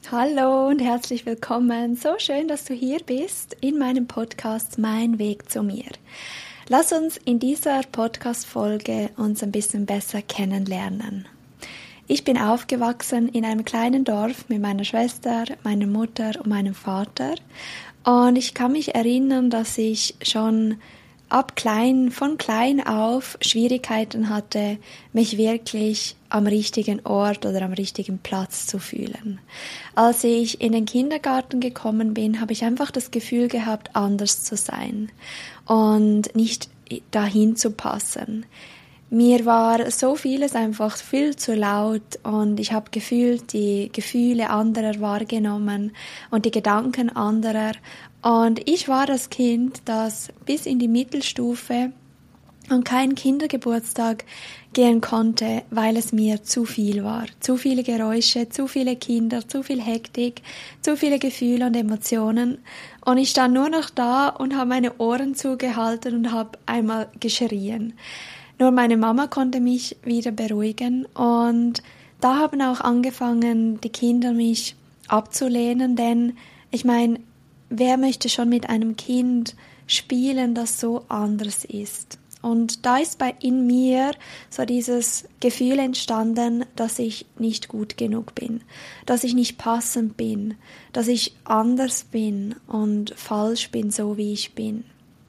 Hallo und herzlich willkommen. So schön, dass du hier bist in meinem Podcast Mein Weg zu mir. Lass uns in dieser Podcast-Folge uns ein bisschen besser kennenlernen. Ich bin aufgewachsen in einem kleinen Dorf mit meiner Schwester, meiner Mutter und meinem Vater. Und ich kann mich erinnern, dass ich schon von klein auf Schwierigkeiten hatte, mich wirklich am richtigen Ort oder am richtigen Platz zu fühlen. Als ich in den Kindergarten gekommen bin, habe ich einfach das Gefühl gehabt, anders zu sein und nicht dahin zu passen. Mir war so vieles einfach viel zu laut und ich habe gefühlt die Gefühle anderer wahrgenommen und die Gedanken anderer. Und ich war das Kind, das bis in die Mittelstufe an keinen Kindergeburtstag gehen konnte, weil es mir zu viel war. Zu viele Geräusche, zu viele Kinder, zu viel Hektik, zu viele Gefühle und Emotionen. Und ich stand nur noch da und habe meine Ohren zugehalten und habe einmal geschrien. Nur meine Mama konnte mich wieder beruhigen und da haben auch angefangen, die Kinder mich abzulehnen, denn ich meine, wer möchte schon mit einem Kind spielen, das so anders ist? Und da ist in mir so dieses Gefühl entstanden, dass ich nicht gut genug bin, dass ich nicht passend bin, dass ich anders bin und falsch bin, so wie ich bin.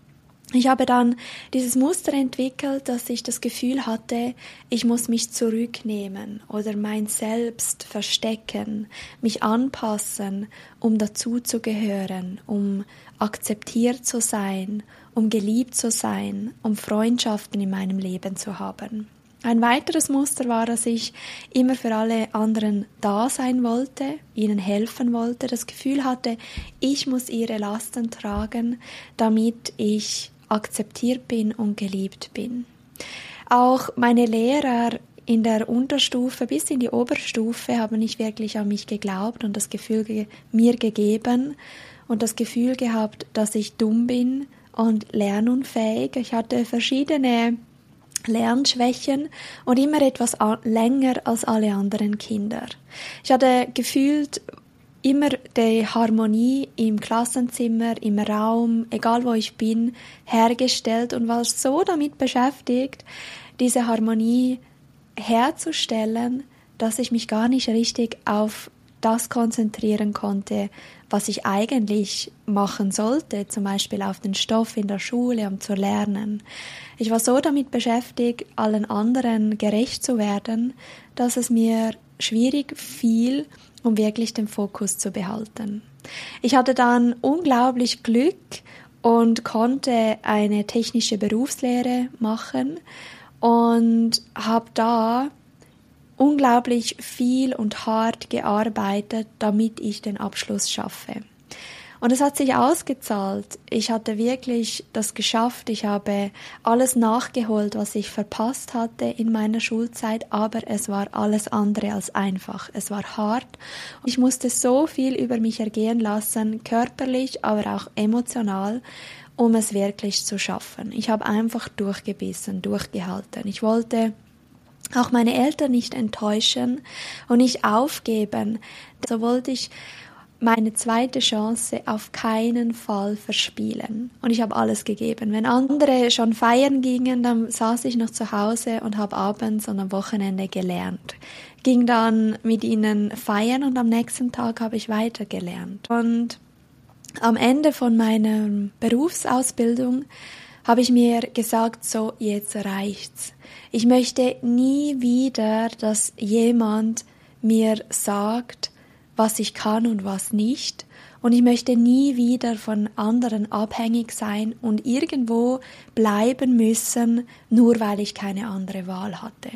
Ich habe dann dieses Muster entwickelt, dass ich das Gefühl hatte, ich muss mich zurücknehmen oder mein Selbst verstecken, mich anpassen, um dazuzugehören, um akzeptiert zu sein, um geliebt zu sein, um Freundschaften in meinem Leben zu haben. Ein weiteres Muster war, dass ich immer für alle anderen da sein wollte, ihnen helfen wollte, das Gefühl hatte, ich muss ihre Lasten tragen, damit ich akzeptiert bin und geliebt bin. Auch meine Lehrer in der Unterstufe bis in die Oberstufe haben nicht wirklich an mich geglaubt und das Gefühl mir gegeben und das Gefühl gehabt, dass ich dumm bin und lernunfähig. Ich hatte verschiedene Lernschwächen und immer etwas länger als alle anderen Kinder. Ich hatte gefühlt immer die Harmonie im Klassenzimmer, im Raum, egal wo ich bin, hergestellt und war so damit beschäftigt, diese Harmonie herzustellen, dass ich mich gar nicht richtig auf das konzentrieren konnte, was ich eigentlich machen sollte, zum Beispiel auf den Stoff in der Schule, um zu lernen. Ich war so damit beschäftigt, allen anderen gerecht zu werden, dass es mir schwierig fiel, um wirklich den Fokus zu behalten. Ich hatte dann unglaublich Glück und konnte eine technische Berufslehre machen und habe da unglaublich viel und hart gearbeitet, damit ich den Abschluss schaffe. Und es hat sich ausgezahlt. Ich hatte wirklich das geschafft. Ich habe alles nachgeholt, was ich verpasst hatte in meiner Schulzeit, aber es war alles andere als einfach. Es war hart. Ich musste so viel über mich ergehen lassen, körperlich, aber auch emotional, um es wirklich zu schaffen. Ich habe einfach durchgebissen, durchgehalten. Ich wollte auch meine Eltern nicht enttäuschen und nicht aufgeben. So wollte ich meine zweite Chance auf keinen Fall verspielen. Und ich habe alles gegeben. Wenn andere schon feiern gingen, dann saß ich noch zu Hause und habe abends und am Wochenende gelernt. Ging dann mit ihnen feiern und am nächsten Tag habe ich weitergelernt. Und am Ende von meiner Berufsausbildung habe ich mir gesagt, so, jetzt reicht's. Ich möchte nie wieder, dass jemand mir sagt, was ich kann und was nicht. Und ich möchte nie wieder von anderen abhängig sein und irgendwo bleiben müssen, nur weil ich keine andere Wahl hatte.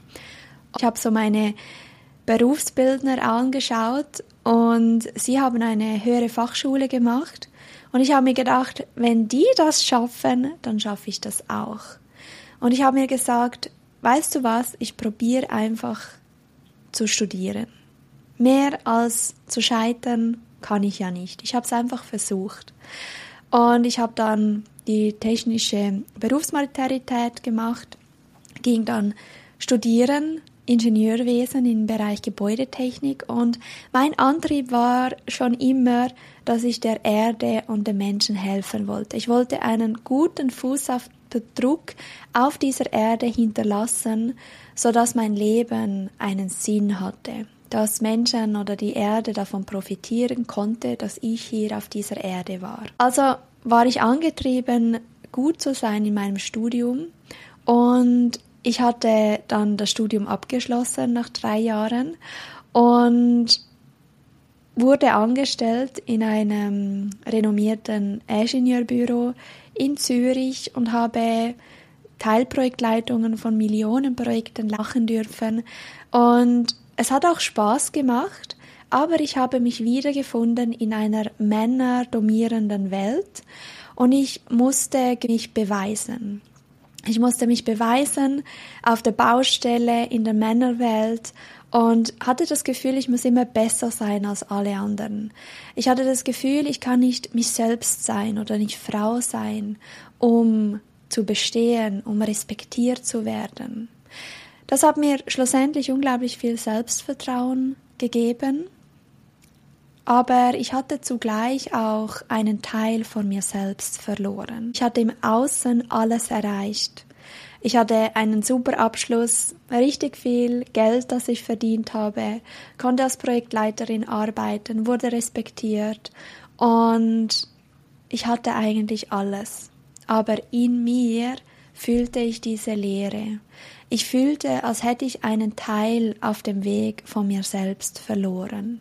Ich habe so meine Berufsbildner angeschaut und sie haben eine höhere Fachschule gemacht. Und ich habe mir gedacht, wenn die das schaffen, dann schaffe ich das auch. Und ich habe mir gesagt, weißt du was, ich probiere einfach zu studieren. Mehr als zu scheitern kann ich ja nicht. Ich habe es einfach versucht. Und ich habe dann die technische Berufsmilitarität gemacht, ging dann studieren Ingenieurwesen im Bereich Gebäudetechnik und mein Antrieb war schon immer, dass ich der Erde und den Menschen helfen wollte. Ich wollte einen guten Fußabdruck auf dieser Erde hinterlassen, sodass mein Leben einen Sinn hatte, dass Menschen oder die Erde davon profitieren konnte, dass ich hier auf dieser Erde war. Also war ich angetrieben, gut zu sein in meinem Studium und ich hatte dann das Studium abgeschlossen nach 3 Jahren und wurde angestellt in einem renommierten Ingenieurbüro in Zürich und habe Teilprojektleitungen von Millionenprojekten machen dürfen. Und es hat auch Spaß gemacht, aber ich habe mich wiedergefunden in einer männerdominierenden Welt und ich musste mich beweisen. Ich musste mich beweisen auf der Baustelle, in der Männerwelt und hatte das Gefühl, ich muss immer besser sein als alle anderen. Ich hatte das Gefühl, ich kann nicht mich selbst sein oder nicht Frau sein, um zu bestehen, um respektiert zu werden. Das hat mir schlussendlich unglaublich viel Selbstvertrauen gegeben, aber ich hatte zugleich auch einen Teil von mir selbst verloren. Ich hatte im Außen alles erreicht. Ich hatte einen super Abschluss, richtig viel Geld, das ich verdient habe, konnte als Projektleiterin arbeiten, wurde respektiert und ich hatte eigentlich alles. Aber in mir fühlte ich diese Leere. Ich fühlte, als hätte ich einen Teil auf dem Weg von mir selbst verloren.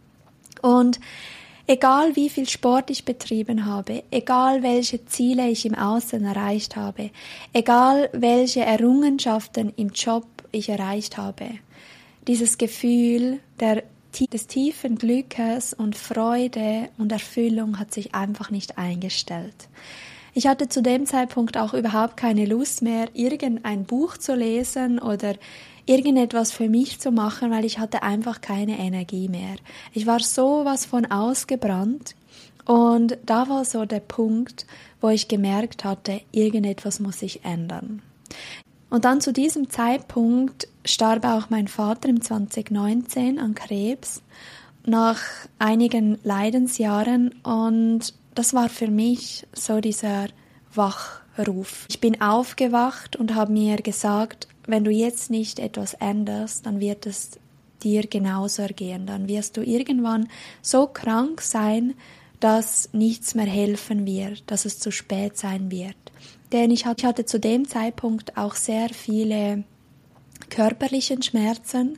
Und egal wie viel Sport ich betrieben habe, egal welche Ziele ich im Außen erreicht habe, egal welche Errungenschaften im Job ich erreicht habe, dieses Gefühl des tiefen Glückes und Freude und Erfüllung hat sich einfach nicht eingestellt. Ich hatte zu dem Zeitpunkt auch überhaupt keine Lust mehr, irgendein Buch zu lesen oder irgendetwas für mich zu machen, weil ich hatte einfach keine Energie mehr. Ich war sowas von ausgebrannt und da war so der Punkt, wo ich gemerkt hatte, irgendetwas muss sich ändern. Und dann zu diesem Zeitpunkt starb auch mein Vater im 2019 an Krebs nach einigen Leidensjahren und das war für mich so dieser Wachruf. Ich bin aufgewacht und habe mir gesagt, wenn du jetzt nicht etwas änderst, dann wird es dir genauso ergehen. Dann wirst du irgendwann so krank sein, dass nichts mehr helfen wird, dass es zu spät sein wird. Denn ich hatte zu dem Zeitpunkt auch sehr viele körperliche Schmerzen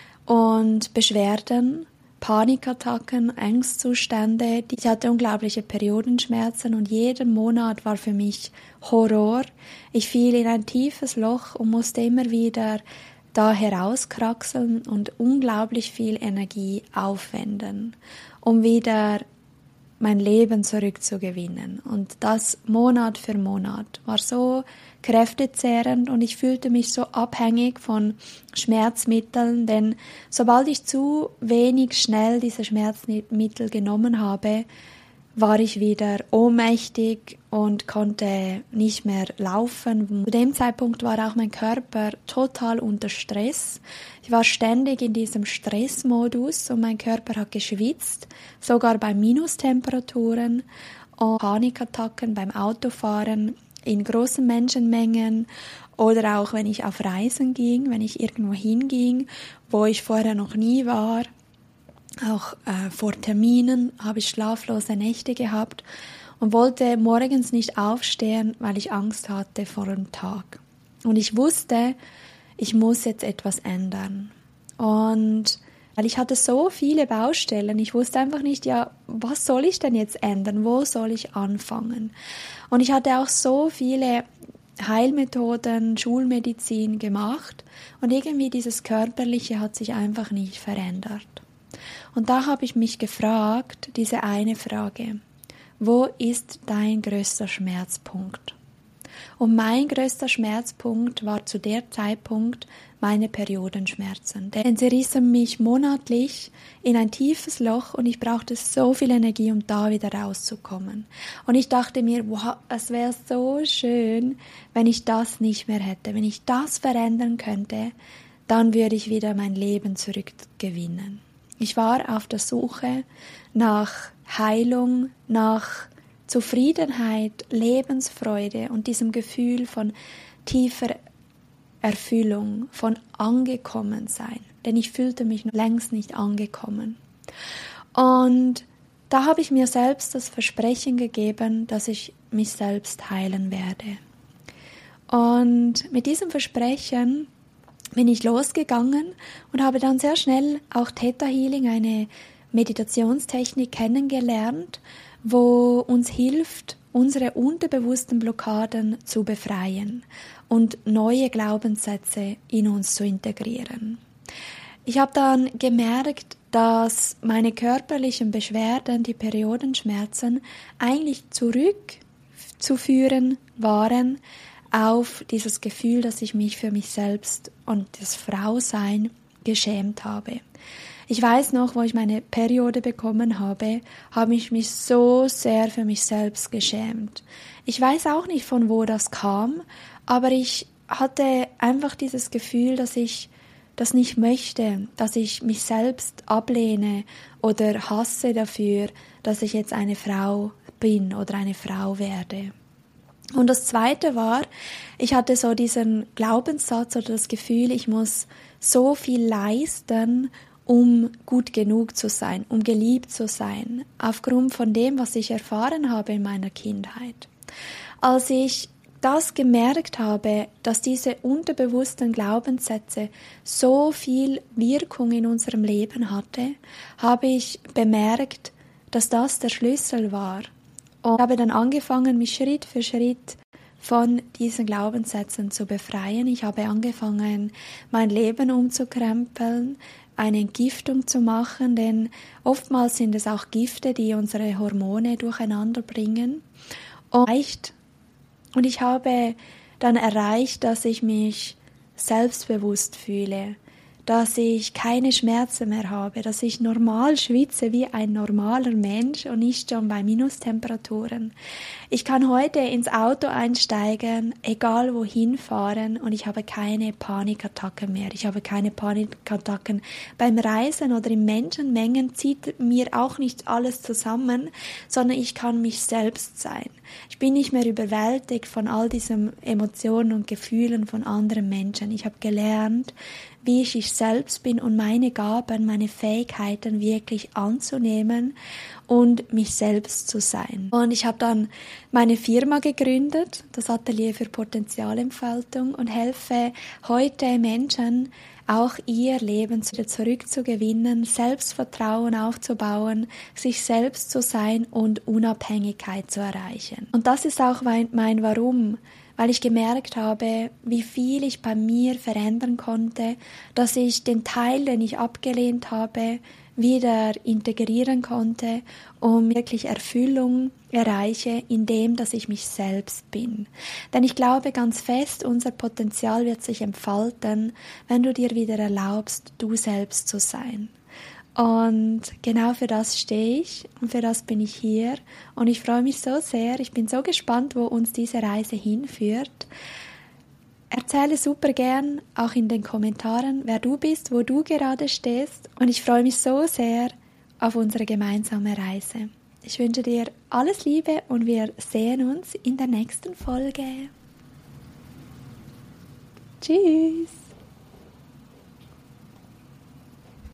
und Beschwerden, Panikattacken, Angstzustände. Ich hatte unglaubliche Periodenschmerzen und jeden Monat war für mich Horror. Ich fiel in ein tiefes Loch und musste immer wieder da herauskraxeln und unglaublich viel Energie aufwenden, um wieder mein Leben zurückzugewinnen. Und das Monat für Monat war so kräftezehrend und ich fühlte mich so abhängig von Schmerzmitteln, denn sobald ich zu wenig schnell diese Schmerzmittel genommen habe, war ich wieder ohnmächtig und konnte nicht mehr laufen. Zu dem Zeitpunkt war auch mein Körper total unter Stress. Ich war ständig in diesem Stressmodus und mein Körper hat geschwitzt, sogar bei Minustemperaturen und Panikattacken beim Autofahren in großen Menschenmengen oder auch wenn ich auf Reisen ging, wenn ich irgendwo hinging, wo ich vorher noch nie war. Auch vor Terminen habe ich schlaflose Nächte gehabt und wollte morgens nicht aufstehen, weil ich Angst hatte vor dem Tag. Und ich wusste, ich muss jetzt etwas ändern. Und weil ich hatte so viele Baustellen, ich wusste einfach nicht, ja, was soll ich denn jetzt ändern? Wo soll ich anfangen? Und ich hatte auch so viele Heilmethoden, Schulmedizin gemacht und irgendwie dieses Körperliche hat sich einfach nicht verändert. Und da habe ich mich gefragt, diese eine Frage, wo ist dein größter Schmerzpunkt? Und mein größter Schmerzpunkt war zu der Zeitpunkt meine Periodenschmerzen. Denn sie rissen mich monatlich in ein tiefes Loch und ich brauchte so viel Energie, um da wieder rauszukommen. Und ich dachte mir, wow, es wäre so schön, wenn ich das nicht mehr hätte, wenn ich das verändern könnte, dann würde ich wieder mein Leben zurückgewinnen. Ich war auf der Suche nach Heilung, nach Zufriedenheit, Lebensfreude und diesem Gefühl von tiefer Erfüllung, von angekommen sein. Denn ich fühlte mich noch längst nicht angekommen. Und da habe ich mir selbst das Versprechen gegeben, dass ich mich selbst heilen werde. Und mit diesem Versprechen bin ich losgegangen und habe dann sehr schnell auch Theta Healing, eine Meditationstechnik, kennengelernt, wo uns hilft, unsere unterbewussten Blockaden zu befreien und neue Glaubenssätze in uns zu integrieren. Ich habe dann gemerkt, dass meine körperlichen Beschwerden, die Periodenschmerzen, eigentlich zurückzuführen waren auf dieses Gefühl, dass ich mich für mich selbst und das Frausein geschämt habe. Ich weiß noch, wo ich meine Periode bekommen habe ich mich so sehr für mich selbst geschämt. Ich weiß auch nicht, von wo das kam, aber ich hatte einfach dieses Gefühl, dass ich das nicht möchte, dass ich mich selbst ablehne oder hasse dafür, dass ich jetzt eine Frau bin oder eine Frau werde. Und das Zweite war, ich hatte so diesen Glaubenssatz oder das Gefühl, ich muss so viel leisten, um gut genug zu sein, um geliebt zu sein, aufgrund von dem, was ich erfahren habe in meiner Kindheit. Als ich das gemerkt habe, dass diese unterbewussten Glaubenssätze so viel Wirkung in unserem Leben hatte, habe ich bemerkt, dass das der Schlüssel war. Und habe dann angefangen, mich Schritt für Schritt von diesen Glaubenssätzen zu befreien. Ich habe angefangen, mein Leben umzukrempeln, eine Entgiftung zu machen, denn oftmals sind es auch Gifte, die unsere Hormone durcheinander bringen. Und ich habe dann erreicht, dass ich mich selbstbewusst fühle, dass ich keine Schmerzen mehr habe, dass ich normal schwitze wie ein normaler Mensch und nicht schon bei Minustemperaturen. Ich kann heute ins Auto einsteigen, egal wohin fahren, und ich habe keine Panikattacken mehr. Ich habe keine Panikattacken beim Reisen oder in Menschenmengen, zieht mir auch nicht alles zusammen, sondern ich kann mich selbst sein. Ich bin nicht mehr überwältigt von all diesen Emotionen und Gefühlen von anderen Menschen. Ich habe gelernt, wie ich selbst bin und meine Gaben, meine Fähigkeiten wirklich anzunehmen und mich selbst zu sein. Und ich habe dann meine Firma gegründet, das Atelier für Potenzialentfaltung, und helfe heute Menschen, auch ihr Leben zurückzugewinnen, Selbstvertrauen aufzubauen, sich selbst zu sein und Unabhängigkeit zu erreichen. Und das ist auch mein Warum, weil ich gemerkt habe, wie viel ich bei mir verändern konnte, dass ich den Teil, den ich abgelehnt habe, wieder integrieren konnte und wirklich Erfüllung erreiche, indem dass ich mich selbst bin. Denn ich glaube ganz fest, unser Potenzial wird sich entfalten, wenn du dir wieder erlaubst, du selbst zu sein. Und genau für das stehe ich und für das bin ich hier. Und ich freue mich so sehr, ich bin so gespannt, wo uns diese Reise hinführt. Erzähle super gern, auch in den Kommentaren, wer du bist, wo du gerade stehst. Und ich freue mich so sehr auf unsere gemeinsame Reise. Ich wünsche dir alles Liebe und wir sehen uns in der nächsten Folge. Tschüss!